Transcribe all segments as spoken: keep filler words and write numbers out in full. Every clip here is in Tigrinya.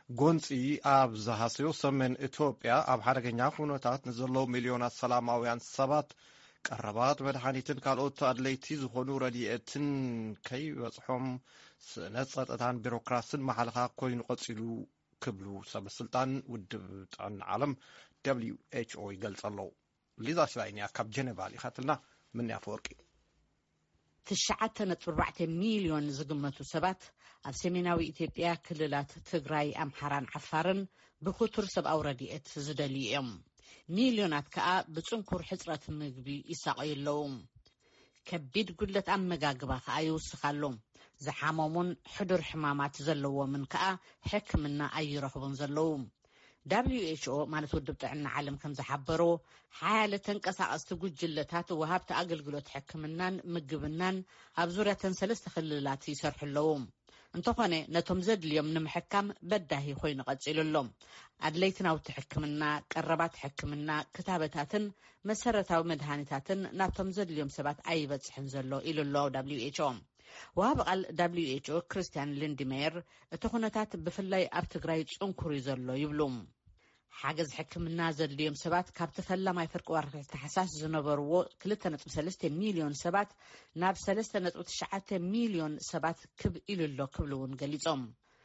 قنصي أب زهاسيو سمن إثيوبيا أب حركة ኩነታት ንዘለዉ ሚሊዮናት ሰላማውያን ሰባት ቀረባት መድኃኒትን ካልኦት አድለይቲ ዝኾኑ ረድኤትን ከይበጽሖም ስነ-ጸጥታን ቢሮክራሲን መሓልኻ ኮይኑ ቀጺሉ ክብሉ ሰበስልጣን ውድብ ጥዕና ዓለም ደብልዩ ኤች ኦ ይገልጽ ኣለዉ። ሊዛ ሽላይንያ ካብ ጀኔቫ ሊኻትልና ምን ያፈወርቂ تشعة نتبرعت مليون زقمة سبات ኣብ ሰሜናዊ ኢትዮጵያ ክልላት ትግራይ ኣምሓራን ዓፋርን ብኹቱር ሰብ ኣውረዲኤት ዝደልዩ እዮም። ሚሊዮናት ከዓ ብጽንኩር ሕጽረት ምግቢ ይሳቀየለዉ። ከቢድ ጉድለት ኣመጋግባ ከዓ ይውስኻሎም። ዝሓመሙን ሕዱር ሕማማት ዘለዎምን ከዓ ሕክምና ኣይረኽቡን ዘለዉ። ደብልዩ ኤች ኦ ማለት ውድብ ጥዕና ዓለም ከም ዝሓበሮ ሓያለ ተንቀሳቐስቲ ጉጅለታት ወሃብቲ ኣገልግሎት ሕክምናን ምግብናን ኣብ ዙርያተን ሰለስተ ክልላት ይሰርሕለዉ። እንተኾነ ነቶም ዘድልዮም ንምሕካም በዳሂ ኮይኑ ቀጺሉሎም ኣድለይቲ ናውቲ ሕክምና ቀረባት ሕክምና ክታበታትን መሰረታዊ መድኃኒታትን ናብቶም ዘድልዮም ሰባት ኣይበጽሕን ዘሎ ኢሉሎ ደብልዩ ኤች ኦ ወሃብ ቃል ደብልዩ ኤች ኦ ክርስቲያን ሊንድሜየር እቲ ኩነታት ብፍላይ ኣብ ትግራይ ጽንኩር ዘሎ ይብሉ። ሓገዝ ሕክምና ዘድልዮም ሰባት ካብ ተፈላማይ ፍርቂ ወርሒ ተሓሳስ ዝነበርዎ ክልተ ነጥቢ ሰለስተ ሚሊዮን ሰባት ናብ ሰለስተ ነጥቢ ትሽዓተ ሚሊዮን ሰባት ክብ ኢሉሎ ክብሉውን ገሊጾም።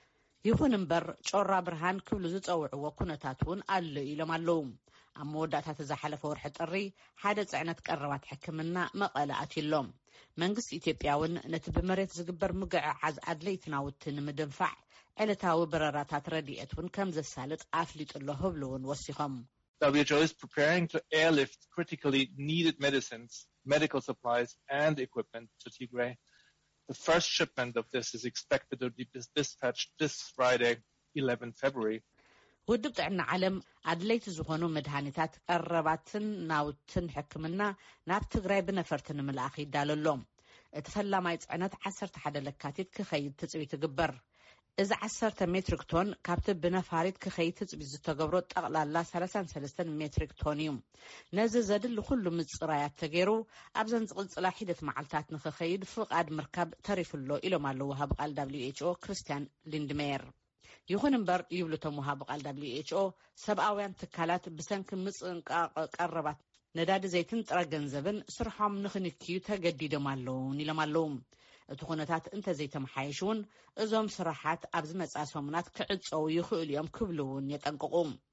ይኹን እምበር ጮራ ብርሃን ክብሉ ዝጸውዕዎ ኩነታት እውን ኣሎ ኢሎም ኣለዉ። ኣብ መወዳእታ ዝሓለፈ ወርሒ ጥሪ ሓደ ጽዕነት ቀረባት ሕክምና መቐለ ኣትሎም። መንግስቲ ኢትዮጵያ እውን ነቲ ብመሬት ዝግበር ምጉዕዓዝ ኣድለይቲ ናውቲ ንምድንፋዕ ዕለታዊ በረራታት ረድኤት እውን ከም ዘሳልጥ ኣፍሊጡሎ ህብሉውን ወሲኾም። W H O is preparing to airlift critically needed medicines, medical supplies and equipment to Tigray. The first shipment of this is expected to be dispatched this Friday, eleventh of February. ውድብ ጥዕና ዓለም ኣድለይቲ ዝኾኑ መድኃኒታት ቀረባትን ናውትን ሕክምና ናብ ትግራይ ብነፈርቲ ንምልኣኽ ይዳለሎም። እቲ ፈላማይ ጽዕነት ዓሰርተ ሓደ ለካቲት ክኸይድ ትጽቢት ይግበር። እዚ ዓሰርተ ሜትሪክ ቶን ካብቲ ብነፋሪት ክኸይድ ትጽቢት ዝተገብሮ ጠቕላላ ሰላሳ ወሰለስተ ሜትሪክ ቶን እዩ። ነዚ ዘድሊ ኩሉ ምጽራያት ተገይሩ ኣብ ዘንጽቕጽላ ሒደት መዓልታት ንኽኸይድ ፍቓድ ምርካብ ተሪፍሎ ኢሎም ኣለዉ ወሃብ ቃል ደብልዩ ኤች ኦ ክርስቲያን ሊንድሜየር። ይኹን እምበር ይብሉቶም ወሃብ ቃል ደብልዩ ኤች ኦ ሰብኣውያን ትካላት ብሰንኪ ምጽንቃቕ ቀረባት ነዳዲ ዘይትን ጥረ ገንዘብን ስርሖም ንኽንክዩ ተገዲዶም ኣለውን ኢሎም ኣለዉ። እቲ ኩነታት እንተዘይተመሓየሽ እውን እዞም ስራሓት ኣብ ዝመጽኣ ሰሙናት ክዕጸው ይኽእሉ እዮም ክብሉውን የጠንቅቑ።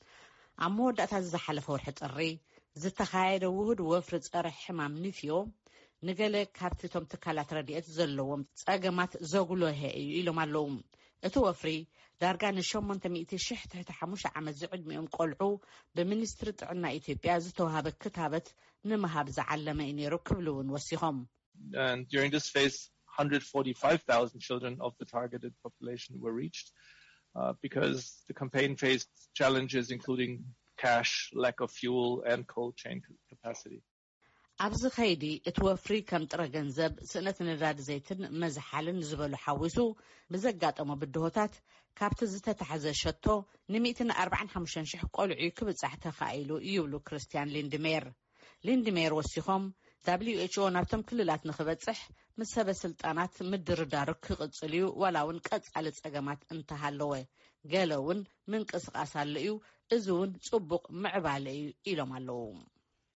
ኣብ መወዳእታ ዝሓለፈ ወርሒ ጥሪ ዝተኻየደ ውህድ ወፍሪ ጸረ ሕማም ንፍዮ ንገለ ካብቲ እቶም ትካላት ረድኤት ዘለዎም ጸገማት ዘጉልሄ እዩ ኢሎም ኣለዉ። እቲ ወፍሪ ዳርጋ ንሸሞንተ ሚእቲ ሽሕ ትሕቲ ሓሙሽተ ዓመት ዝዕድሚኦም ቆልዑ ብሚኒስትሪ ጥዕና ኢትዮጵያ ዝተዋሃበ ክታበት ንምሃብ ዝዓለመ እዩ ነይሩ ክብሉውን ወሲኾም። And during this phase, one hundred forty-five thousand children of the targeted population were reached uh, because the campaign faced challenges including cash, lack of fuel, and cold chain capacity. ኣብዚ ኸይዲ እቲ ወፍሪ ከም ጥረ ገንዘብ ስእነት ነዳዲ ዘይትን መዝሓልን ዝበሉ ሓዊሱ ብዘጋጠሞ ብድሆታት ካብቲ ዝተታሕዘ ሸቶ ንሚእትን ኣርባዕን ሓሙሽተን ሽሕ ቆልዑ ክብጻሕ ተኻኢሉ ይብሉ ክርስቲያን ሊንድሜየር። ሊንድሜየር ወሲኾም ደብልዩ ኤች ኦ ናብቶም ክልላት ንኽበጽሕ ምስ ሰበስልጣናት ምድርዳሩ ክቕጽል እዩ ዋላ እውን ቀጻሊ ጸገማት እንተሃለወ ገለ እውን ምንቅስቓስ ኣሎ እዩ። እዚ እውን ጽቡቕ ምዕባለ እዩ ኢሎም ኣለዉ።